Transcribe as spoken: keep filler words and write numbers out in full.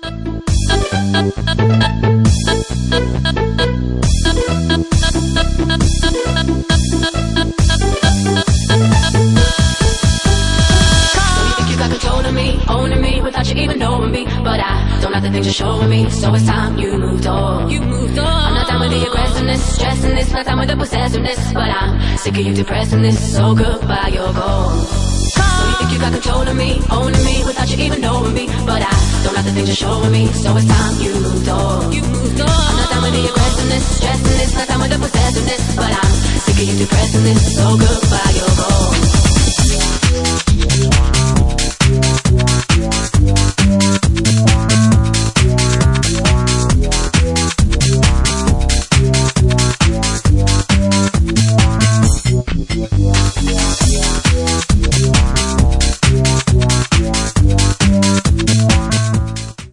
Things you're showing me, so it's time you moved on. You moved on. I'm not down with the aggressiveness, stressing this, not down with the possessiveness, but I'm sick of you depressing this. So goodbye, you're gone. So you think you got control of me, owning me without you even knowing me, but I don't like the things you're showing me, so it's time you moved on. You moved on. I'm not down with the aggressiveness, stressing this, not down with the possessiveness, but I'm sick of you depressing this. So goodbye, you're gone.